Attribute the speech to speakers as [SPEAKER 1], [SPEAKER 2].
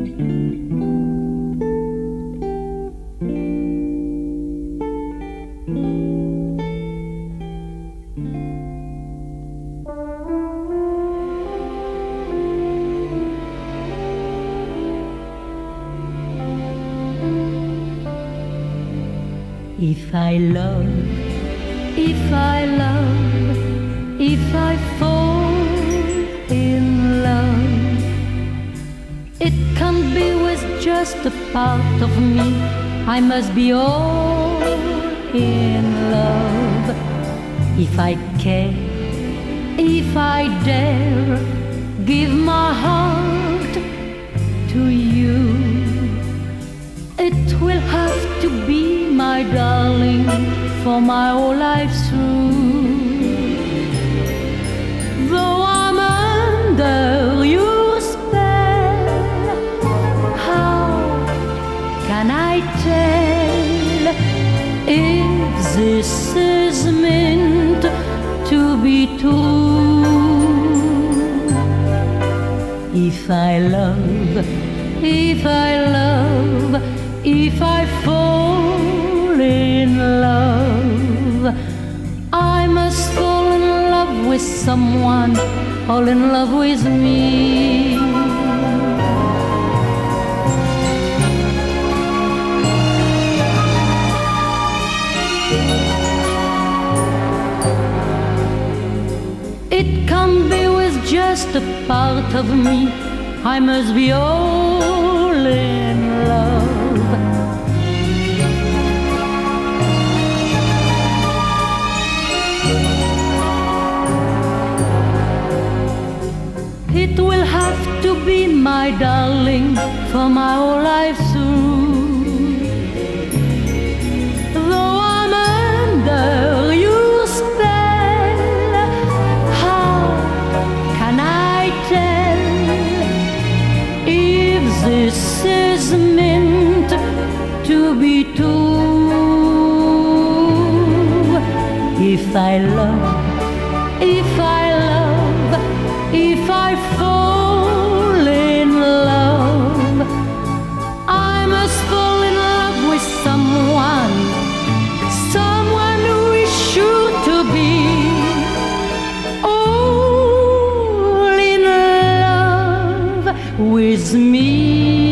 [SPEAKER 1] If I love, if I love, if I fall in love, it can't be with just a part of me. I must be all in love. If I care, if I dare, give my heart to you, it will have to be, my darling, for my whole life through. Though I'm under your spell, how can I tell if this is meant to be true? If I love, if I love, if I fall in love, I must fall in love with someone, fall in love with me. It can't be with just a part of me. I must be all in love. It will have to be, my darling, for my whole life through. Though I'm under your spell, how can I tell if this is meant to be true? If I love, if I love, if I fall in love, I must fall in love with someone, someone who is sure to be all in love with me.